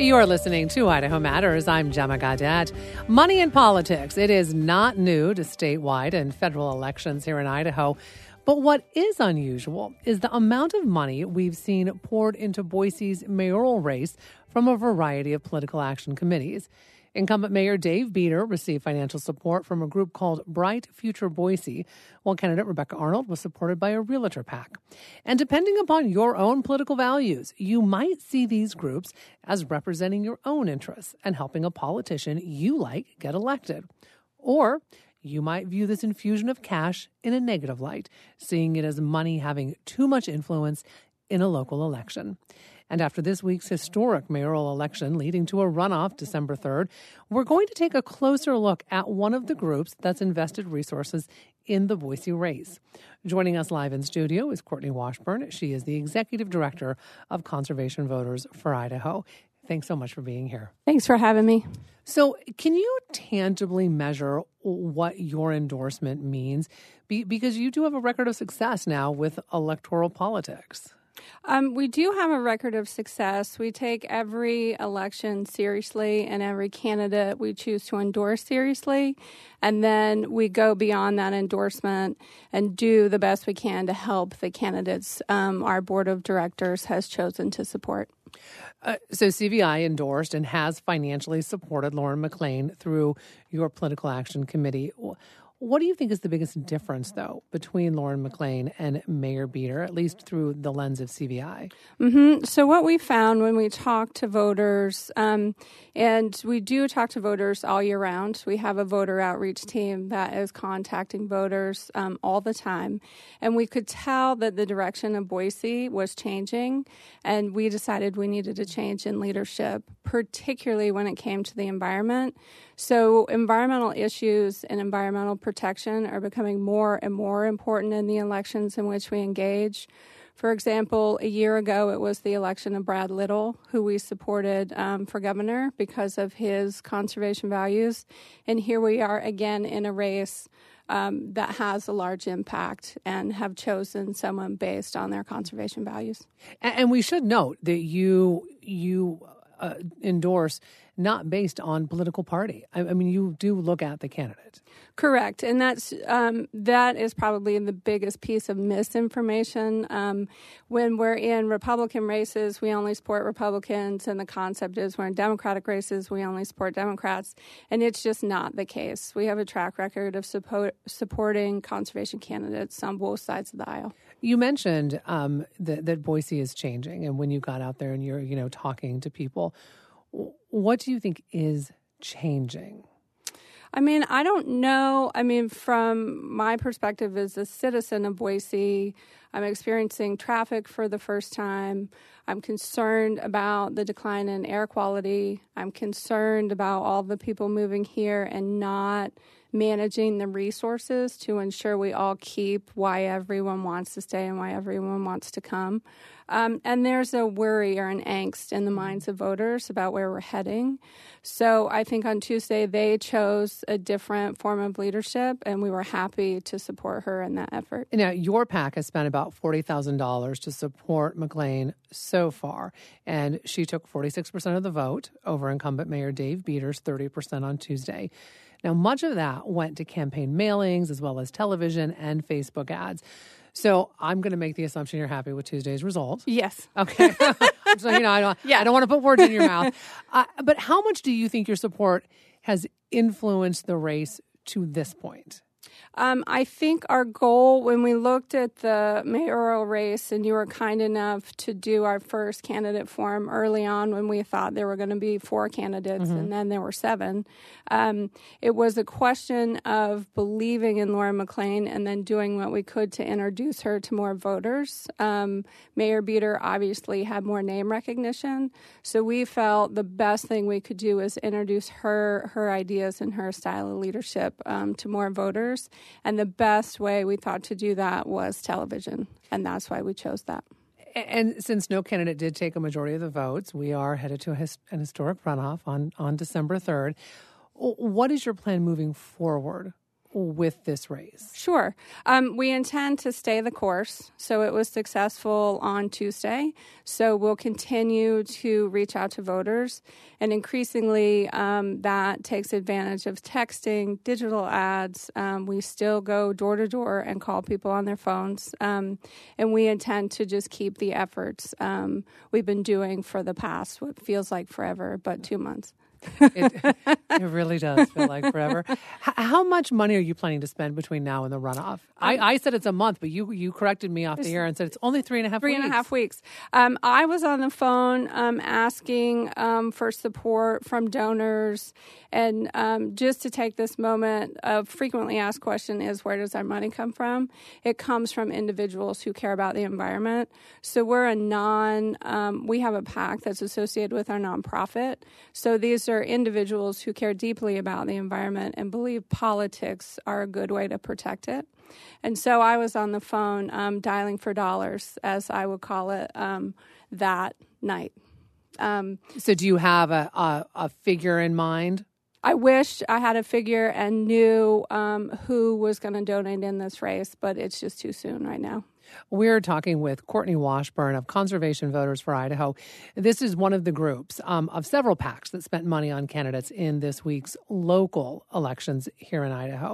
You're listening to Idaho Matters. I'm Gemma Gaudette. Money in politics. It is not new to statewide and federal elections here in Idaho. But what is unusual is the amount of money we've seen poured into Boise's mayoral race from a variety of political action committees. Incumbent Mayor Dave Beater received financial support from a group called Bright Future Boise, while candidate Rebecca Arnold was supported by a realtor PAC. And depending upon your own political values, you might see these groups as representing your own interests and helping a politician you like get elected. Or you might view this infusion of cash in a negative light, seeing it as money having too much influence in a local election. And after this week's historic mayoral election leading to a runoff December 3rd, we're going to take a closer look at one of the groups that's invested resources in the Boise race. Joining us live in studio is Courtney Washburn. She is the Executive Director of Conservation Voters for Idaho. Thanks so much for being here. Thanks for having me. So can you tangibly measure what your endorsement means? Because you do have a record of success now with electoral politics. We do have a record of success. We take every election seriously and every candidate we choose to endorse seriously. And then we go beyond that endorsement and do the best we can to help the candidates our board of directors has chosen to support. So CVI endorsed and has financially supported Lauren McLean through your political action committee. What do you think is the biggest difference, though, between Lauren McLean and Mayor Beater, at least through the lens of CVI? So what we found when we talk to voters, and we do talk to voters all year round. We have a voter outreach team that is contacting voters all the time. And we could tell that the direction of Boise was changing, and we decided we needed a change in leadership, particularly when it came to the environment. So environmental issues and environmental protection are becoming more and more important in the elections in which we engage. For example, a year ago, it was the election of Brad Little, who we supported for governor because of his conservation values. And here we are again in a race that has a large impact and have chosen someone based on their conservation values. And we should note that you endorse not based on political party. I mean, you do look at the candidate. Correct. And that is probably the biggest piece of misinformation. When we're in Republican races, we only support Republicans, and the concept is we're in Democratic races, we only support Democrats. And it's just not the case. We have a track record of supporting conservation candidates on both sides of the aisle. You mentioned that Boise is changing, and when you got out there and you're talking to people, what do you think is changing? I mean, I don't know. I mean, from my perspective as a citizen of Boise, I'm experiencing traffic for the first time. I'm concerned about the decline in air quality. I'm concerned about all the people moving here and not managing the resources to ensure we all keep why everyone wants to stay and why everyone wants to come. And there's a worry or an angst in the minds of voters about where we're heading. So I think on Tuesday they chose a different form of leadership, and we were happy to support her in that effort. Now, your PAC has spent about $40,000 to support McLean so far, and she took 46% of the vote over incumbent Mayor Dave Beater's 30% on Tuesday. Now, much of that went to campaign mailings as well as television and Facebook ads. So I'm going to make the assumption you're happy with Tuesday's result. Yes. Okay. So, I don't want to put words in your mouth. But how much do you think your support has influenced the race to this point? I think our goal, when we looked at the mayoral race, and you were kind enough to do our first candidate forum early on when we thought there were going to be 4 candidates, and then there were 7, it was a question of believing in Lauren McLean and then doing what we could to introduce her to more voters. Mayor Beater obviously had more name recognition, so we felt the best thing we could do is introduce her ideas and her style of leadership to more voters. And the best way we thought to do that was television, and that's why we chose that. And since no candidate did take a majority of the votes, we are headed to an historic runoff on December 3rd. What is your plan moving forward with this race? Sure. We intend to stay the course. So it was successful on Tuesday. So we'll continue to reach out to voters. And increasingly, that takes advantage of texting, digital ads. We still go door to door and call people on their phones. And we intend to just keep the efforts we've been doing for the past, what feels like forever, but 2 months. It really does feel like forever. How much money are you planning to spend between now and the runoff? I said it's a month, but you corrected me off the air and said it's only 3.5 weeks. 3.5 weeks. I was on the phone asking for support from donors. And just to take this moment, a frequently asked question is, where does our money come from? It comes from individuals who care about the environment. So we're we have a PAC that's associated with our nonprofit. So these are individuals who care deeply about the environment and believe politics are a good way to protect it. And so I was on the phone dialing for dollars, as I would call it, that night. So do you have a figure in mind? I wish I had a figure and knew who was going to donate in this race, but it's just too soon right now. We're talking with Courtney Washburn of Conservation Voters for Idaho. This is one of the groups of several PACs that spent money on candidates in this week's local elections here in Idaho.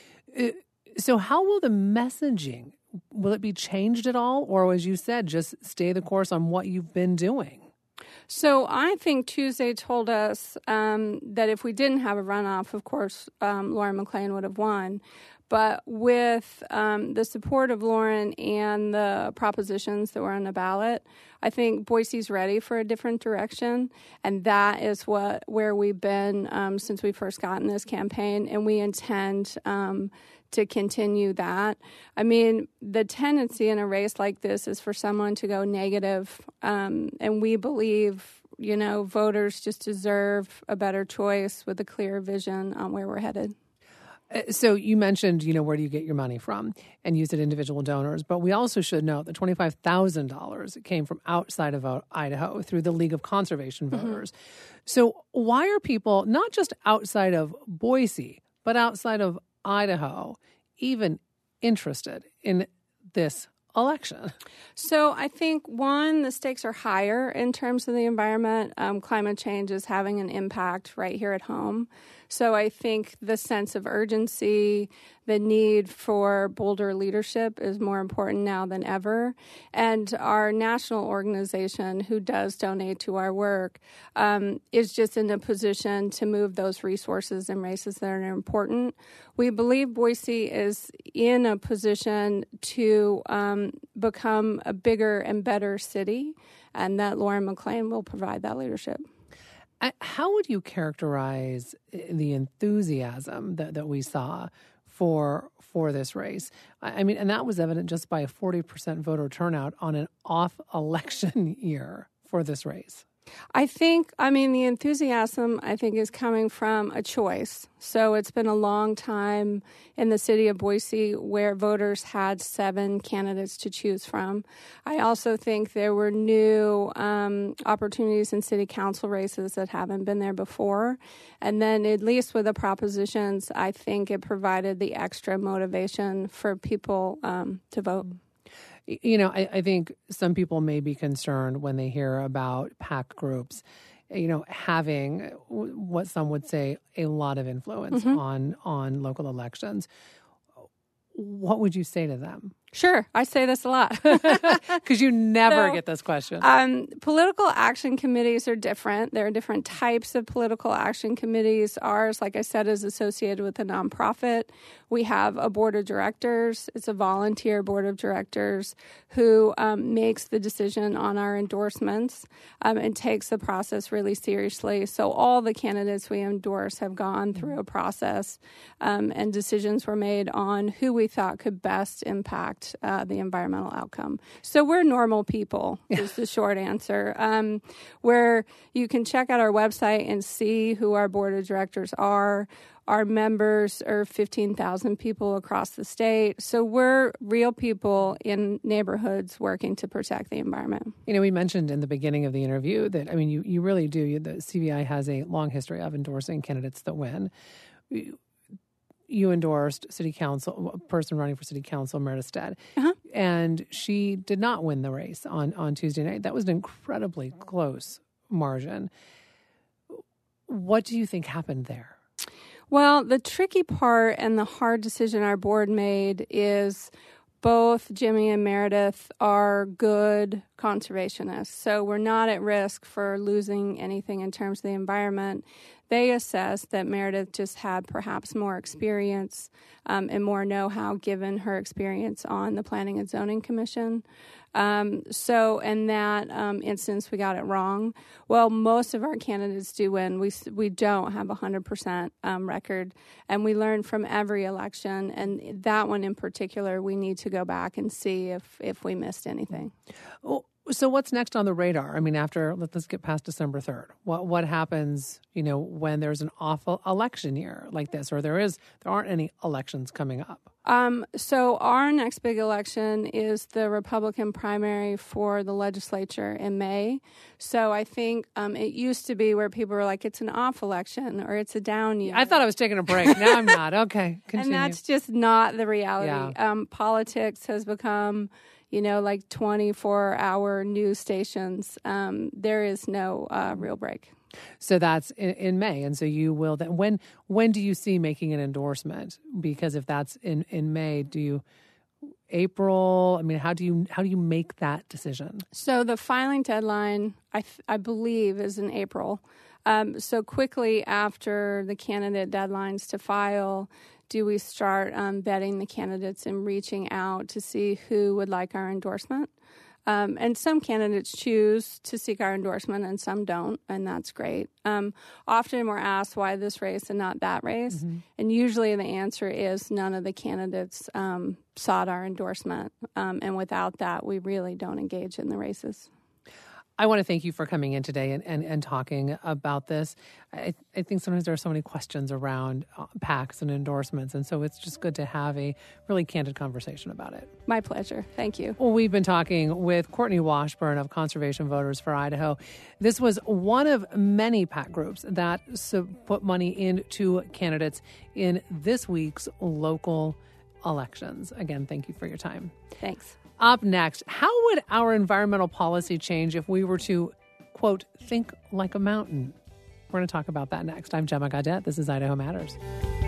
So how will the messaging, will it be changed at all? Or as you said, just stay the course on what you've been doing? So I think Tuesday told us that if we didn't have a runoff, of course, Lauren McLean would have won. But with the support of Lauren and the propositions that were on the ballot, I think Boise's ready for a different direction. And that is where we've been since we first got in this campaign. And we intend to continue that. I mean, the tendency in a race like this is for someone to go negative. And we believe, voters just deserve a better choice with a clear vision on where we're headed. So you mentioned, where do you get your money from? And you said individual donors. But we also should note that $25,000 came from outside of Idaho through the League of Conservation Voters. Mm-hmm. So why are people, not just outside of Boise, but outside of Idaho, even interested in this election? So I think, one, the stakes are higher in terms of the environment. Climate change is having an impact right here at home. So I think the sense of urgency, the need for bolder leadership is more important now than ever. And our national organization, who does donate to our work, is just in a position to move those resources in races that are important. We believe Boise is in a position to become a bigger and better city, and that Lauren McLean will provide that leadership. How would you characterize the enthusiasm that we saw for this race? I mean, and that was evident just by a 40% voter turnout on an off-election year for this race. The enthusiasm, is coming from a choice. So it's been a long time in the city of Boise where voters had 7 candidates to choose from. I also think there were new opportunities in city council races that haven't been there before. And then, at least with the propositions, I think it provided the extra motivation for people to vote. I think some people may be concerned when they hear about PAC groups, having what some would say a lot of influence mm-hmm. on local elections. What would you say to them? Sure. I say this a lot. Because you never get this question. Political action committees are different. There are different types of political action committees. Ours, like I said, is associated with a nonprofit. We have a board of directors. It's a volunteer board of directors who makes the decision on our endorsements and takes the process really seriously. So all the candidates we endorse have gone through a process and decisions were made on who we thought could best impact the environmental outcome. So we're normal people, is the short answer. Where you can check out our website and see who our board of directors are. Our members are 15,000 people across the state. So we're real people in neighborhoods working to protect the environment. We mentioned in the beginning of the interview that, you really do. The CVI has a long history of endorsing candidates that win. you endorsed city council, a person running for city council, Meredith Stead, and she did not win the race on Tuesday night. That was an incredibly close margin. What do you think happened there? Well, the tricky part and the hard decision our board made is both Jimmy and Meredith are good conservationists, so we're not at risk for losing anything in terms of the environment. They assessed that Meredith just had perhaps more experience and more know-how given her experience on the Planning and Zoning Commission. So in that instance, we got it wrong. Well, most of our candidates do win. We don't have a 100% record, and we learn from every election. And that one in particular, we need to go back and see if we missed anything. Oh, so what's next on the radar? I mean, after let's get past December 3rd. What happens, when there's an awful election year like this, or there aren't any elections coming up? So our next big election is the Republican primary for the legislature in May. So I think it used to be where people were like, it's an off election or it's a down year. I thought I was taking a break. Now I'm not. Okay, continue. And that's just not the reality. Yeah. Politics has become, like 24-hour news stations. There is no real break. So that's in May, and so you will then. When do you see making an endorsement? Because if that's in May, do you April? I mean, how do you make that decision? So the filing deadline, I believe, is in April. So quickly after the candidate deadlines to file, do we start vetting the candidates and reaching out to see who would like our endorsement? And some candidates choose to seek our endorsement and some don't, and that's great. Often we're asked why this race and not that race, and usually the answer is none of the candidates sought our endorsement, and without that, we really don't engage in the races. I want to thank you for coming in today and talking about this. I think sometimes there are so many questions around PACs and endorsements, and so it's just good to have a really candid conversation about it. My pleasure. Thank you. Well, we've been talking with Courtney Washburn of Conservation Voters for Idaho. This was one of many PAC groups that put money into candidates in this week's local elections. Again, thank you for your time. Thanks. Up next, how would our environmental policy change if we were to, quote, think like a mountain? We're going to talk about that next. I'm Gemma Gaudette. This is Idaho Matters.